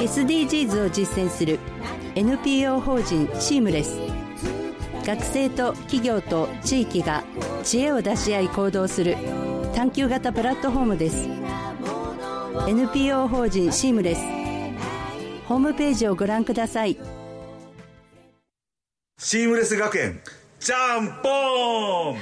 SDGs を実践する NPO 法人シームレス。学生と企業と地域が知恵を出し合い行動する探究型プラットフォームです。 NPO 法人シームレス、ホームページをご覧ください。 シームレス学園ジャンポーン。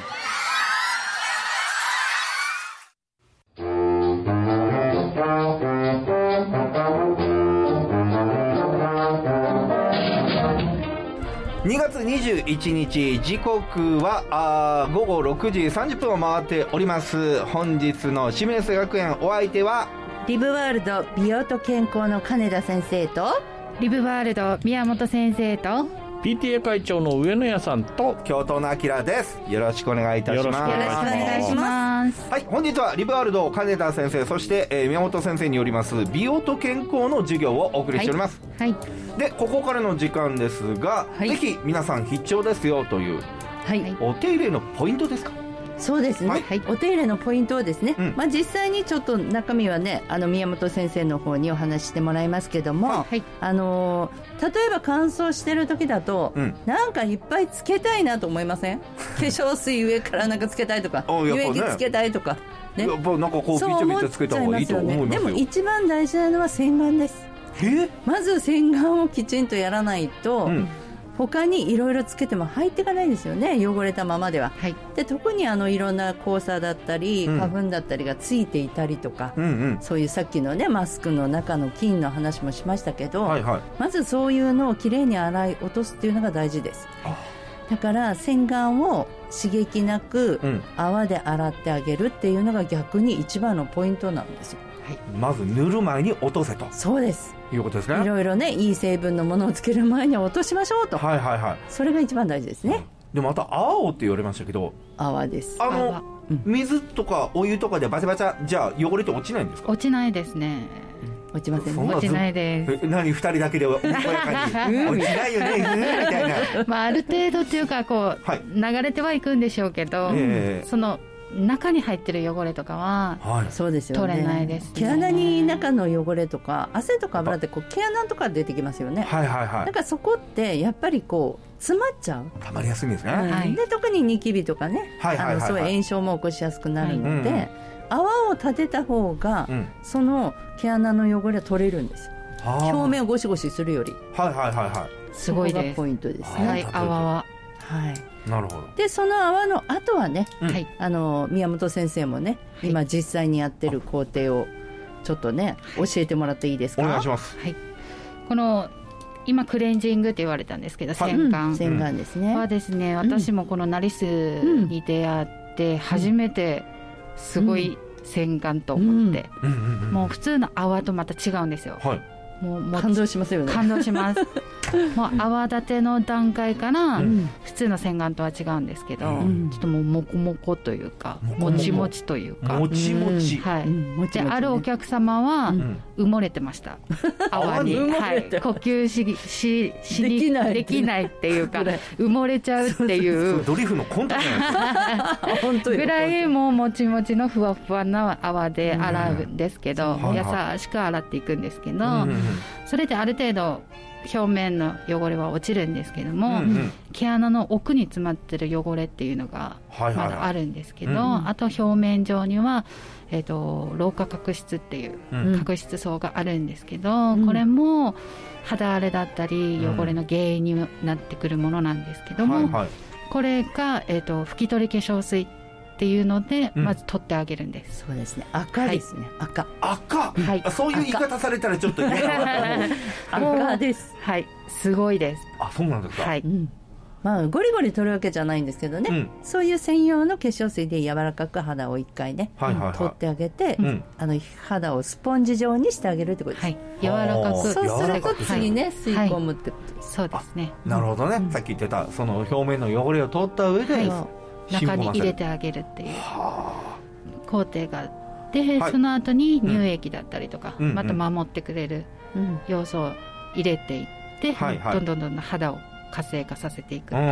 2月21日時刻は午後6時30分を回っております。本日のシームレス学園、お相手はリブワールド美容と健康の金田先生と、 リブワールド宮本先生と、 PTA 会長の上野谷さんと京都のあきらです。よろしくお願いいたします。 よろしくお願いします。 はい、本日はリブワールド金田先生、そして、宮本先生によります美容と健康の授業をお送りしております。 はい、 でここからの時間ですが、 はい、 ぜひ皆さん必聴ですよという、 はい、 お手入れのポイントですか。 そうですね、 はい、 お手入れのポイントをですね、実際にちょっと中身はね、宮本先生の方にお話ししてもらいますけども、はい、例えば乾燥してる時だと、なんかいっぱいつけたいなと思いません？化粧水上からなんかつけたいとか、乳液つけたいとか、ね、 やっぱなんかこうビチャビチャつけた方がいいと思いますよ。 でも一番大事なのは洗顔です。まず洗顔をきちんとやらないと、他にいろいろつけても入っていかないんですよね、汚れたままでは。はい、で特にいろんな黄砂だったり花粉だったりがついていたりとか、そういうさっきのねマスクの中の菌の話もしましたけど、まずそういうのをきれいに洗い落とすっていうのが大事です。だから洗顔を刺激なく泡で洗ってあげるっていうのが逆に一番のポイントなんですよ。 はい、まず塗る前に落とせと。 そうです、 いうことですね。 いろいろね、いい成分のものをつける前に落としましょうと。はいはいはい、それが一番大事ですね。 でもまた泡をって言われましたけど、 泡です。 水とかお湯とかでバチバチャじゃあ汚れって落ちないんですか？ 落ちないですね。 落ちませんね。 落ちないです。 何2人だけでおやかに落ちないよねみたいなある程度っていうかこう、流れてはいくんでしょうけど、その中に入ってる汚れとかは、そうですよね、取れないですね。 毛穴に中の汚れとか汗とか油ってこう毛穴とか出てきますよね。だからそこってやっぱりこう詰まっちゃう、 溜まりやすいんですね。 で特にニキビとかね、そういう炎症も起こしやすくなるので、泡を立てた方が、その毛穴の汚れは取れるんですよ。表面をゴシゴシするより。 すごいです。 そこがポイントですね、 泡は。 なるほど。 でその泡の後はね、宮本先生もね、今実際にやってる工程をちょっとね、教えてもらっていいですか？ お願いします。 この今クレンジングって言われたんですけど、洗顔ですね。 はですね、私もこのナリスに出会って初めてすごい洗顔と思って、もう普通の泡とまた違うんですよ。もう感動しますよね。 感動しますもう泡立ての段階から普通の洗顔とは違うんですけど、ちょっともうモコモコというかもちもちというか、 もちもち、 であるお客様は埋もれてました、泡に。呼吸できないっていうか埋もれちゃうっていうドリフのコントじゃないですかぐらいもうもちもちのふわふわな泡で洗うんですけど、優しく洗っていくんですけど、それである程度表面の汚れは落ちるんですけども、毛穴の奥に詰まってる汚れっていうのがまだあるんですけど、あと表面上には、老化角質っていう角質層があるんですけど、これも肌荒れだったり汚れの原因になってくるものなんですけども、これが、拭き取り化粧水っていうのでまず取ってあげるんです。 そうですね、赤ですね、赤、 そういう言い方されたらちょっと嫌だな赤です。 すごいです。 そうなんですか。 ゴリゴリ取るわけじゃないんですけどね、そういう専用の化粧水で柔らかく肌を一回ね、取ってあげて、肌をスポンジ状にしてあげるってことです。 柔らかく、 そうすると次ね、吸い込むってことです。 そうですね。 なるほどね、さっき言ってたその表面の汚れを取った上で、 中に入れてあげるっていう工程があって、その後に乳液だったりとか、また守ってくれる要素を入れていって、どんどん肌を活性化させていくっていう。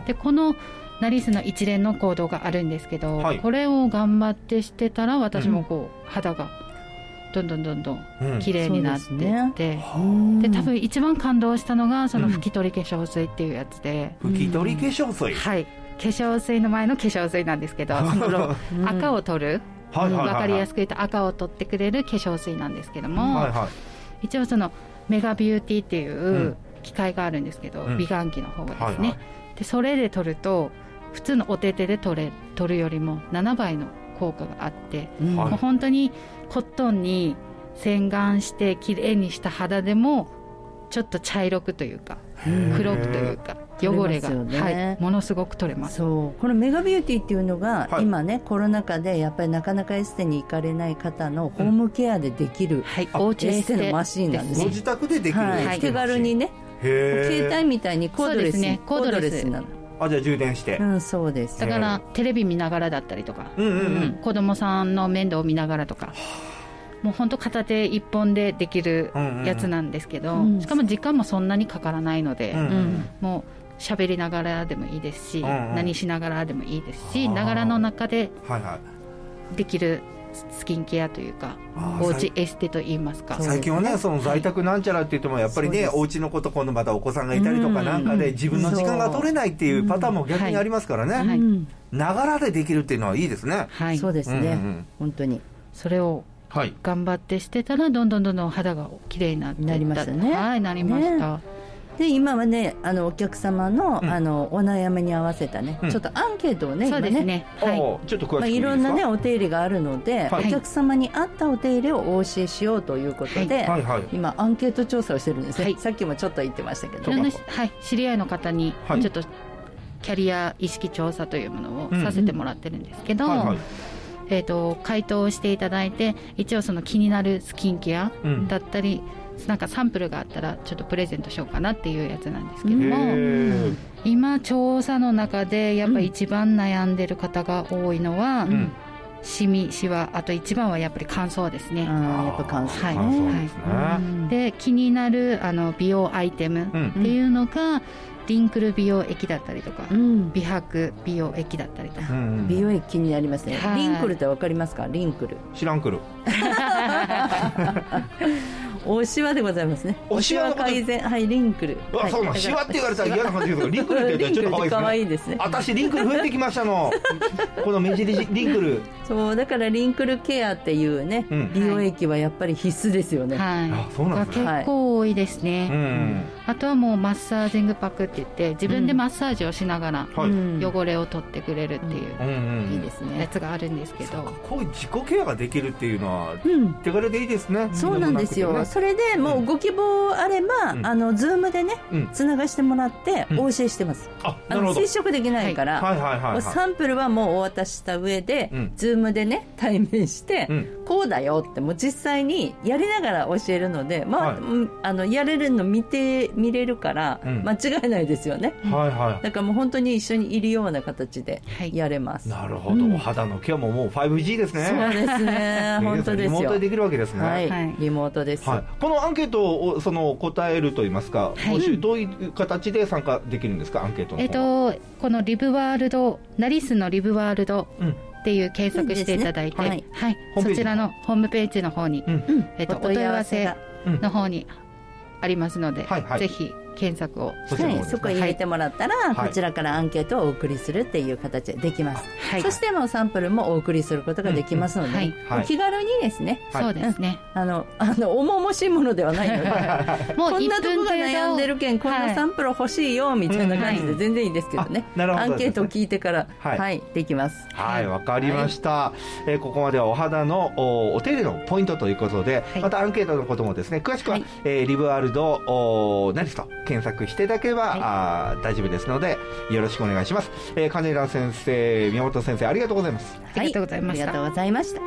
でこのナリスの一連の行動があるんですけど、これを頑張ってしてたら私もこう、肌がどんどん綺麗になっていって、 で多分一番感動したのがその拭き取り化粧水っていうやつで、 拭き取り化粧水、 はい、化粧水の前の化粧水なんですけど、その赤を取る、分かりやすく言うと赤を取ってくれる化粧水なんですけども、一応そのメガビューティーっていう機械があるんですけど、美顔器の方ですね、でそれで取ると普通のお手手で取るよりも7倍の効果があって、もう本当にコットンに洗顔してきれいにした肌でもちょっと茶色くというか黒くというか汚れが、ものすごく取れます。 そうこのメガビューティーっていうのが、今ねコロナ禍でやっぱりなかなかエステに行かれない方のホームケアでできる、おうちエステのマシンなんです。 ご自宅でできる、 手軽にね、携帯みたいにコードレスに、コードレスなの。 じゃあ充電して、 そうです。 だからテレビ見ながらだったりとか、子供さんの面倒を見ながらとか、もう本当片手一本でできるやつなんですけど、しかも時間もそんなにかからないので、もう喋りながらでもいいですし、何しながらでもいいですし、ながらの中でできるスキンケアというか、おうちエステといいますか。 最近はね、その在宅なんちゃらって言ってもやっぱりね、おうちのこと今度またお子さんがいたりとかなんかで自分の時間が取れないっていうパターンも逆にありますからね、ながらでできるっていうのはいいですね。 そうですね、本当にそれを頑張ってしてたらどんどん肌がきれいになりましたね。なりました。 で今はねお客様の、お悩みに合わせたね、ちょっとアンケートをね、 そうですね、 ちょっと詳しくいいですか。 いろんなねお手入れがあるので、お客様に合ったお手入れをお教えしようということで、今アンケート調査をしてるんですね、さっきもちょっと言ってましたけど、 知り合いの方にちょっとキャリア意識調査というものをさせてもらってるんですけど、回答をしていただいて、一応その気になるスキンケアだったり、なんかサンプルがあったらちょっとプレゼントしようかなっていうやつなんですけども、今調査の中でやっぱり一番悩んでる方が多いのは、シミ、シワ、あと一番はやっぱり乾燥ですね。 やっぱ乾燥、 で気になる美容アイテムっていうのが、リンクル美容液だったりとか、美白美容液だったりとか、 美容液気になりますね。リンクルって分かりますか？リンクル知らんくるおしわでございますね。おしわ改善、リンクル。 そうなの、しわって言われたら嫌な感じですけど、リンクルって言ったらちょっと可愛いですね。私リンクル増えてきましたのこの目印リンクル。 そうだからリンクルケアっていうね、美容液はやっぱり必須ですよね。 そうなんですね。 結構多いですね。あとはもうマッサージングパックって言って自分でマッサージをしながら汚れを取ってくれるっていういいですねやつがあるんですけど、 こういう自己ケアができるっていうのは手軽でいいですね。 そうなんですよ。それでもうご希望あれば、ズームでね、つながしてもらってお教えしてます。接触できないから、サンプルはもうお渡しした上で、ズームでね、対面して、こうだよって、もう実際にやりながら教えるので、やれるの見れるから、間違いないですよね。だからもう本当に一緒にいるような形でやれます。 なるほど。お肌のケアももう 5G ですね。 そうですね。本当ですよ。 リモートでできるわけですね。 リモートです。 このアンケートを答えるといいますか、どういう形で参加できるんですか、アンケートの方。 このリブワールド、ナリスのリブワールドっていう検索していただいて、そちらのホームページの方に、お問い合わせの方にありますので、ぜひ検索を、 そこへ入れてもらったら、こちらからアンケートをお送りするっていう形でできます。そしてもうサンプルもお送りすることができますので、気軽にですね。 そうですね。 重々しいものではないので、こんなとこが悩んでるけん、こんなサンプル欲しいよみたいな感じで全然いいですけどね。アンケートを聞いてからできます。 はい、わかりました。ここまではお肌のお手入れのポイントということで、またアンケートのこともですね、詳しくはリブワールドナリスと検索していただければ、大丈夫ですのでよろしくお願いします。金浦先生、宮本先生、ありがとうございます。 ありがとうございました。 ありがとうございました。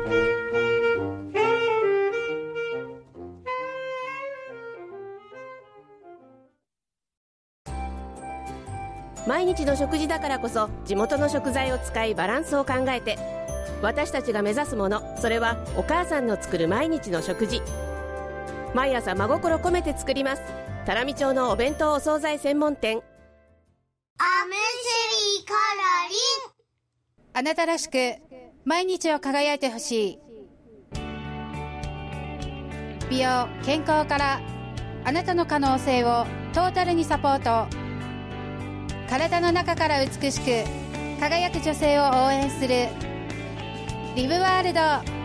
毎日の食事だからこそ地元の食材を使いバランスを考えて、私たちが目指すもの、それはお母さんの作る毎日の食事。毎朝真心込めて作ります。多良見町のお弁当お惣菜専門店。 アムシリカラリン。 あなたらしく毎日を輝いてほしい。 美容健康からあなたの可能性をトータルにサポート。体の中から美しく輝く女性を応援するリブワールド。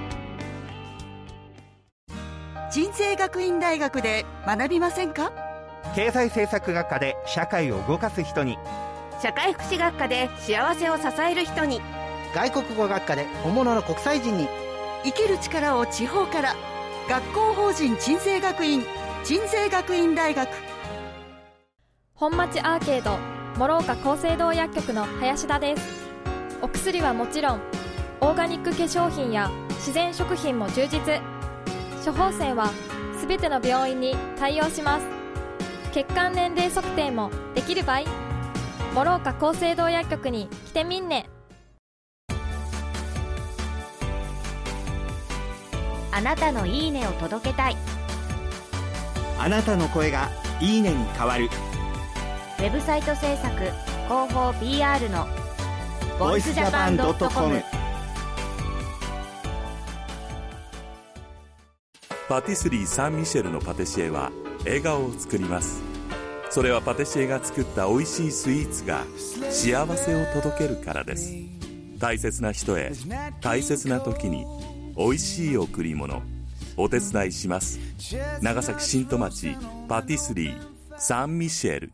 人生学院大学で学びませんか？ 経済政策学科で社会を動かす人に、 社会福祉学科で幸せを支える人に、 外国語学科で本物の国際人に、 生きる力を地方から。学校法人鎮西学院大学。 本町アーケード諸岡厚生堂薬局の林田です。お薬はもちろんオーガニック化粧品や自然食品も充実。処方箋はすべての病院に対応します。血管年齢測定もできる場合、諸岡厚生堂薬局に来てみんね。 あなたのいいねを届けたい。 あなたの声がいいねに変わる。 ウェブサイト制作広報 PR のボイスジャパン.com。 パティスリーサンミシェルのパティシエは笑顔を作ります。それはパティシエが作った美味しいスイーツが幸せを届けるからです。大切な人へ大切な時に美味しい贈り物、お手伝いします。長崎新戸町パティスリーサンミシェル。